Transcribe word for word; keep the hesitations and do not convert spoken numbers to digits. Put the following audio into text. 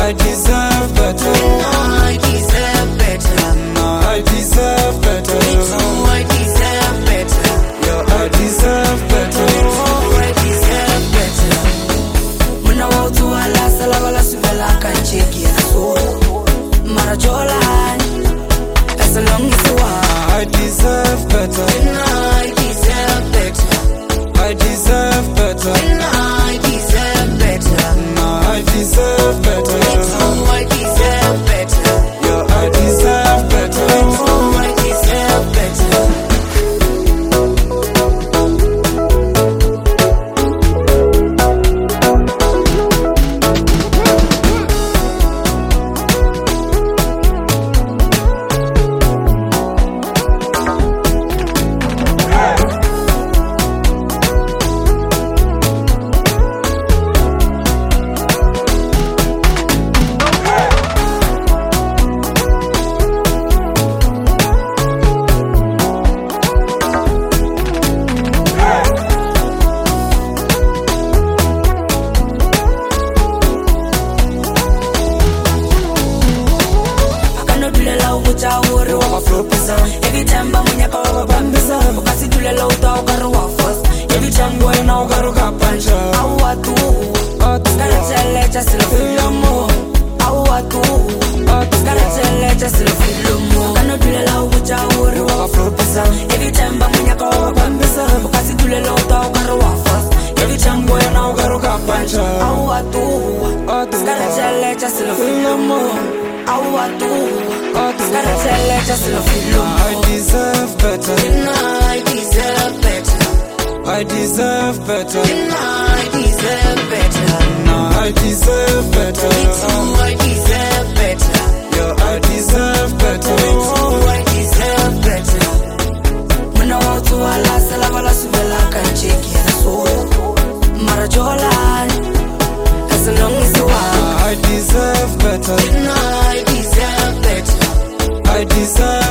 I deserve better. I deserve better. No, I deserve better. Me too, I deserve better. Yeah, I deserve better. Me too, I deserve better. Muna wautu ala sala wala suvela kancheki ya so. Marajola, as long as you are. I deserve better. I deserve better. I deserve better. I deserve better. No, I deserve better. Me too, I deserve better. Yeah, I deserve better. Me too, I deserve better. Every time I'm in your car, I'm busy. Because you do the low dog, I go first. Every time boy now, I go punch. I want to. Gotta tell it just to feel more. I want to. Gotta tell it just to feel more. Cannot do the low with your worry, walk for pizza. Every time I'm in your car, I'm busy. Because you do the low dog, I go first. Every time boy now, I go punch. I want to. Gotta tell it just to feel more. I want to. Gotta tell it just to feel more. I deserve better. I deserve better. I deserve better. I deserve better. No, I deserve better. Me too, I deserve better. Yeah, I deserve better. Me too, I deserve better. Muna wautu ala sala wala suvela kancheki ya so. Marajola, as long as you are. I deserve better. I deserve better. I deserve